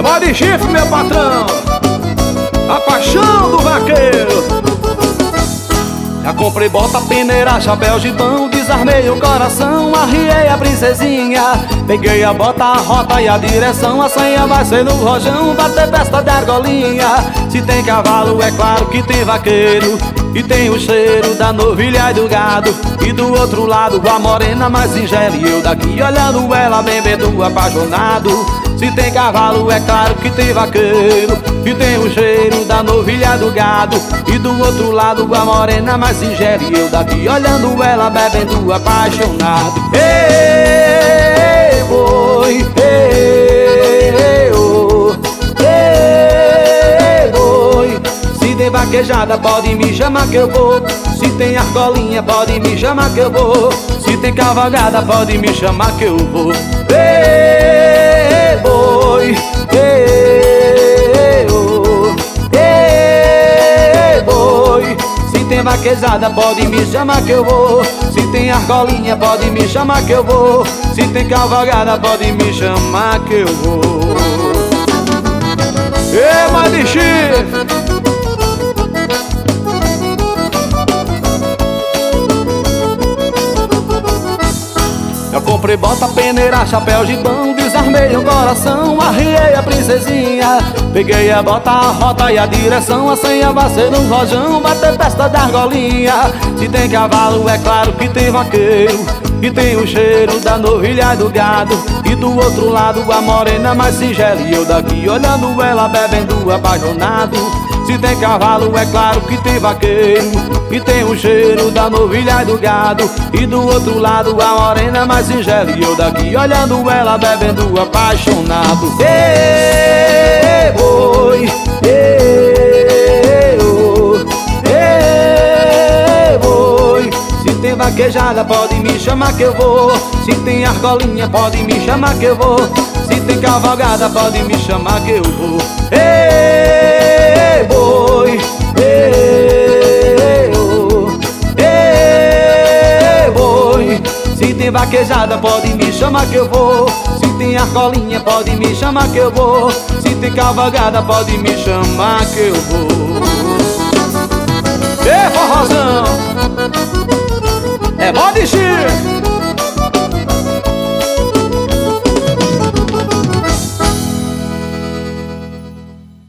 Pode chifre, meu patrão, a paixão do vaqueiro. Já comprei bota, peneira, chapéu, gibão, desarmei o coração, arriei a princesinha. Peguei a bota, a rota e a direção, a senha vai ser no rojão, bater festa de argolinha. Se tem cavalo, é claro que tem vaqueiro, e tem o cheiro da novilha e do gado. E do outro lado a morena mais singela, e eu daqui olhando ela bebendo apaixonado. Se tem cavalo, é claro que tem vaqueiro, e tem o cheiro da novilha do gado. E do outro lado a morena mais singela, e eu daqui olhando ela bebendo apaixonado. Ei, boi, ei, oh, ei, boi. Se tem vaquejada pode me chamar que eu vou, se tem argolinha pode me chamar que eu vou, se tem cavalgada pode me chamar que eu vou. Ei, boi, ei, oh, ei, boi. Se tem vaquejada pode me chamar que eu vou, se tem argolinha pode me chamar que eu vou, se tem cavalgada pode me chamar que eu vou. Ei, mas de chifre! Eu comprei bota, peneira, chapéu, gibão, desarmei o coração, arriei a princesinha. Peguei a bota, a rota e a direção, a senha vai ser no rojão, bater festa de argolinha. Se tem cavalo, é claro que tem vaqueiro, e tem o cheiro da novilha e do gado. E do outro lado a morena mais singela, e eu daqui olhando ela bebendo apaixonado. Se tem cavalo, é claro que tem vaqueiro, e tem o cheiro da novilha e do gado. E do outro lado a morena mais singela, e eu daqui olhando ela bebendo apaixonado. Ei, boi, ei, oh, ei, boi. Se tem vaquejada pode me chamar que eu vou, se tem argolinha pode me chamar que eu vou, se tem cavalgada pode me chamar que eu vou. Ei, boi, ei, oh, ei, boi. Se tem vaquejada pode me chamar que eu vou, se tem argolinha pode me chamar que eu vou, se tem cavalgada pode me chamar que eu vou.